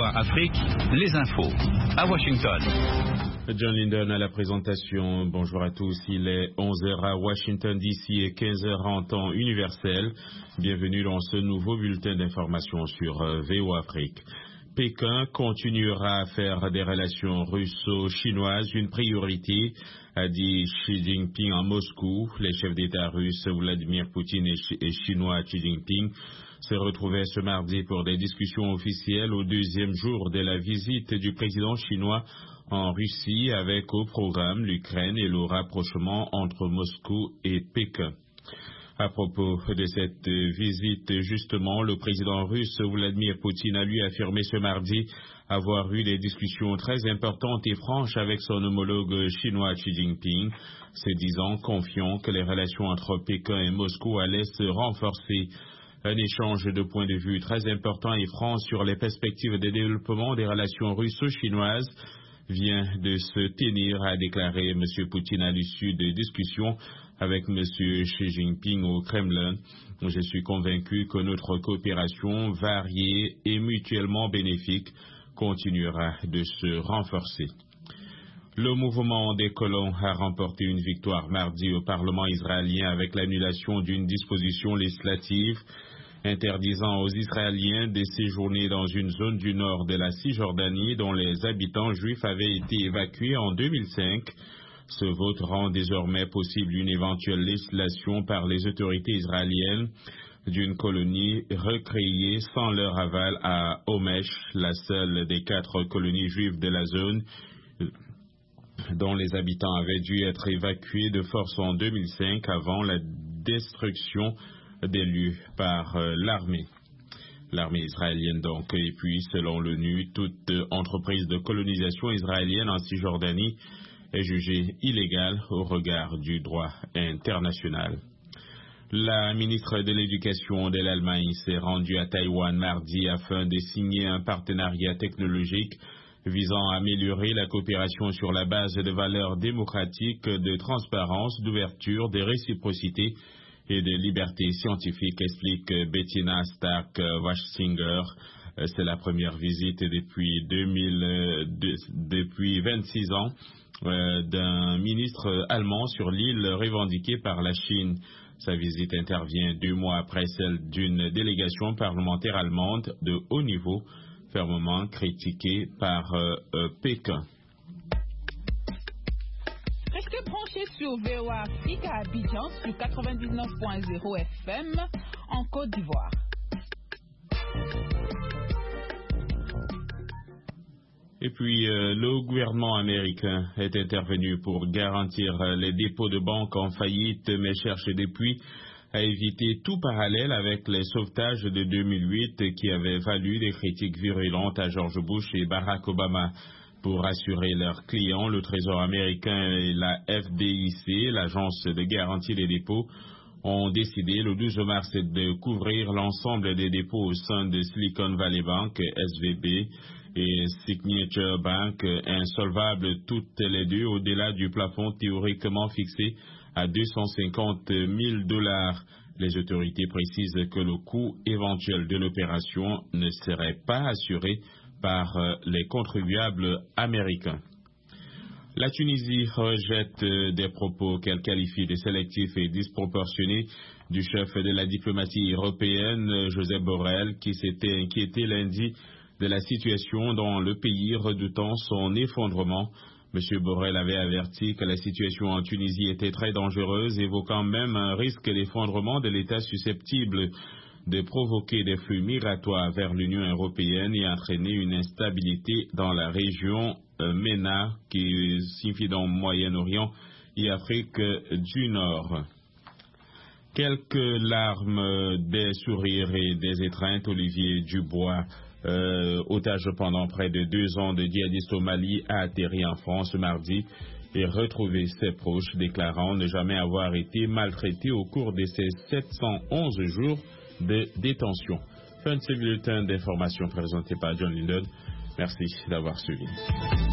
Afrique, les infos. À Washington. John Linden à la présentation. Bonjour à tous. Il est 11h à Washington DC et 15h en temps universel. Bienvenue dans ce nouveau bulletin d'information sur VOA Afrique. Pékin continuera à faire des relations russo-chinoises une priorité, a dit Xi Jinping en Moscou. Les chefs d'État russes Vladimir Poutine et chinois Xi Jinping se retrouvaient ce mardi pour des discussions officielles au deuxième jour de la visite du président chinois en Russie, avec au programme l'Ukraine et le rapprochement entre Moscou et Pékin. À propos de cette visite, justement, le président russe Vladimir Poutine a lui affirmé ce mardi avoir eu des discussions très importantes et franches avec son homologue chinois Xi Jinping, se disant confiant que les relations entre Pékin et Moscou allaient se renforcer. Un échange de points de vue très important et franc sur les perspectives de développement des relations russo-chinoises vient de se tenir, a déclaré M. Poutine à l'issue de discussions avec M. Xi Jinping au Kremlin. Je suis convaincu que notre coopération variée et mutuellement bénéfique continuera de se renforcer. Le mouvement des colons a remporté une victoire mardi au Parlement israélien avec l'annulation d'une disposition législative interdisant aux Israéliens de séjourner dans une zone du nord de la Cisjordanie dont les habitants juifs avaient été évacués en 2005. Ce vote rend désormais possible une éventuelle législation par les autorités israéliennes d'une colonie recréée sans leur aval à Homesh, la seule des 4 colonies juives de la zone dont les habitants avaient dû être évacués de force en 2005 avant la destruction des lieux par l'armée israélienne donc. Et puis, selon l'ONU, toute entreprise de colonisation israélienne en Cisjordanie est jugée illégale au regard du droit international. La ministre de l'Éducation de l'Allemagne s'est rendue à Taïwan mardi afin de signer un partenariat technologique visant à améliorer la coopération sur la base de valeurs démocratiques, de transparence, d'ouverture, de réciprocité et de liberté scientifique, explique Bettina Stark-Wachsinger. C'est la première visite depuis 26 ans d'un ministre allemand sur l'île revendiquée par la Chine. Sa visite intervient 2 mois après celle d'une délégation parlementaire allemande de haut niveau, fermement critiquée par Pékin. Restez branchés sur VOA Afrique à Abidjan sur 99.0 FM en Côte d'Ivoire. Et puis, le gouvernement américain est intervenu pour garantir les dépôts de banques en faillite, mais cherche depuis à éviter tout parallèle avec les sauvetages de 2008 qui avaient valu des critiques virulentes à George Bush et Barack Obama. Pour assurer leurs clients, le Trésor américain et la FDIC, l'agence de garantie des dépôts, ont décidé le 12 mars de couvrir l'ensemble des dépôts au sein de Silicon Valley Bank, SVB, et Signature Bank, insolvables toutes les deux au-delà du plafond théoriquement fixé à $250,000. Les autorités précisent que le coût éventuel de l'opération ne serait pas assuré par les contribuables américains. La Tunisie rejette des propos qu'elle qualifie de sélectifs et disproportionnés du chef de la diplomatie européenne, Josep Borrell, qui s'était inquiété lundi de la situation dans le pays, redoutant son effondrement. M. Borrell avait averti que la situation en Tunisie était très dangereuse, évoquant même un risque d'effondrement de l'État susceptible de provoquer des flux migratoires vers l'Union européenne et entraîner une instabilité dans la région MENA, qui signifie dans Moyen-Orient et Afrique du Nord. Quelques larmes, des sourires et des étreintes. Olivier Dubois, otage pendant près de 2 ans de djihadiste au Mali, a atterri en France mardi et retrouvé ses proches, déclarant ne jamais avoir été maltraité au cours de ses 711 jours de détention. Fin de ce bulletin d'information présenté par John Linden. Merci d'avoir suivi.